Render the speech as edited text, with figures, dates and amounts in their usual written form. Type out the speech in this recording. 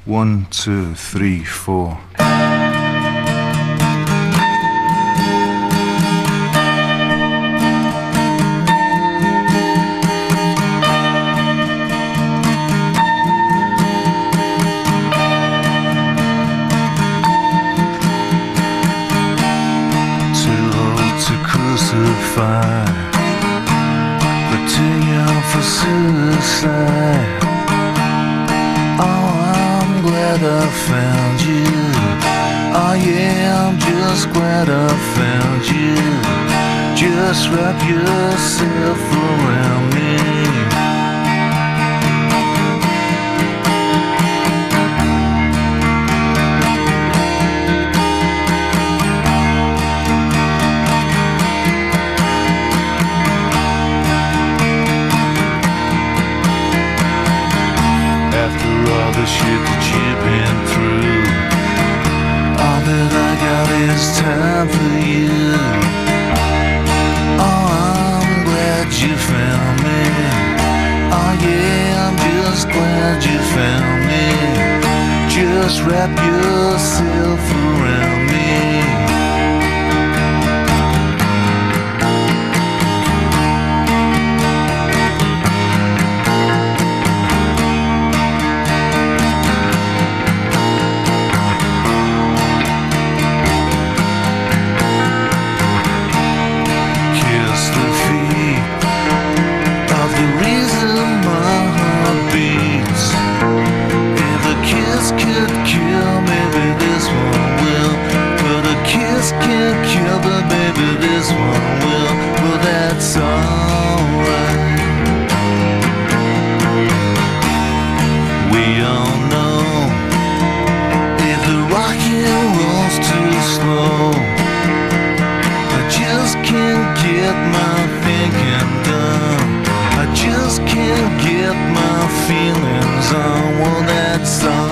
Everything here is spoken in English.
1, 2, 3, 4. Crucify, but too young for suicide. Oh, I'm glad I found you. Oh yeah, I'm just glad I found you. Just wrap yourself around me. All the shit that you've been through, all that I got is time for you. Oh, I'm glad you found me. Oh yeah, I'm just glad you found me. Just wrap yourself around me. Can't kill, but maybe this one will. Well, that's alright. We all know if the rock and roll's too slow, I just can't get my thinking done. I just can't get my feelings on. Well, that's all.